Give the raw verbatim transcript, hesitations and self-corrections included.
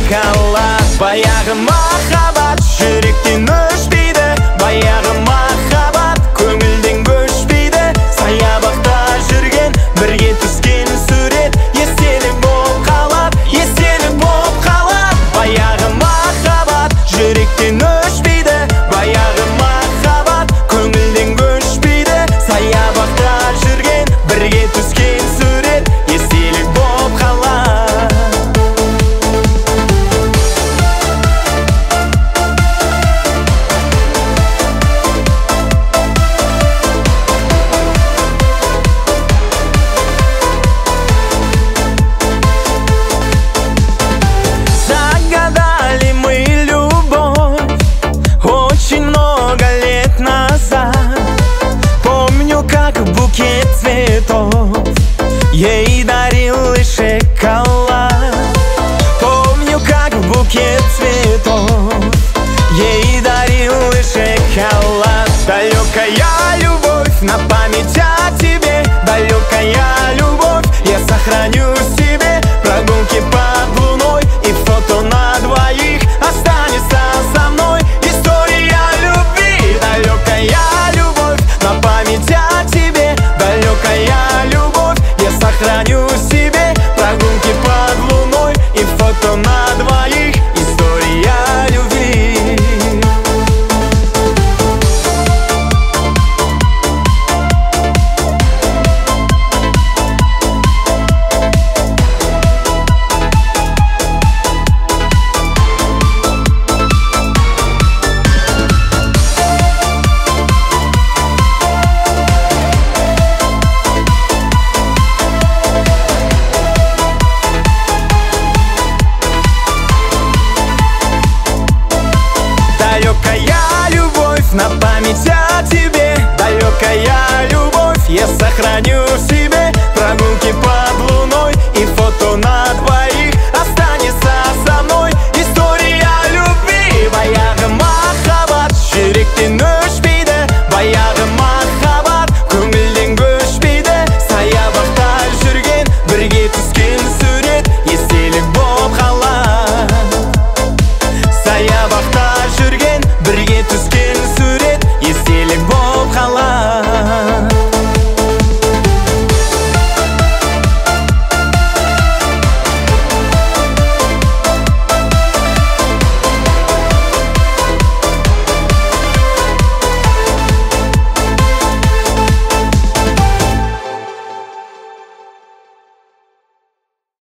шоколад. Баяғы махаббат жүректен өшпейді, баяғы махаббат көңілден көшпейді. Саябақта жүрген, бірге түскен сурет естелік болып қалады, естелік болып қалады. Баяғы махаббат жүректен өшпейді, баяғы махаббат көңілден көшпейді. Саябақта жүрген, бірге түскен сурет естелік болып қалады. Загадали мы любовь очень много лет назад. Помню, как букет цветов ей дарил и шоколад. Помню, как букет цветов ей дарил и шоколад. Далекая любовь, на память о тебе, далекая любовь, я сохраню себе. Прогулки под луной и фото на двоих останется со мной. История любви, далекая любовь, на память о тебе, далекая любовь, я сохраню себе. Прогулки под луной и фото на двоих. История любви. Далекая любовь, на память о тебе, далекая любовь, я сохраню себе.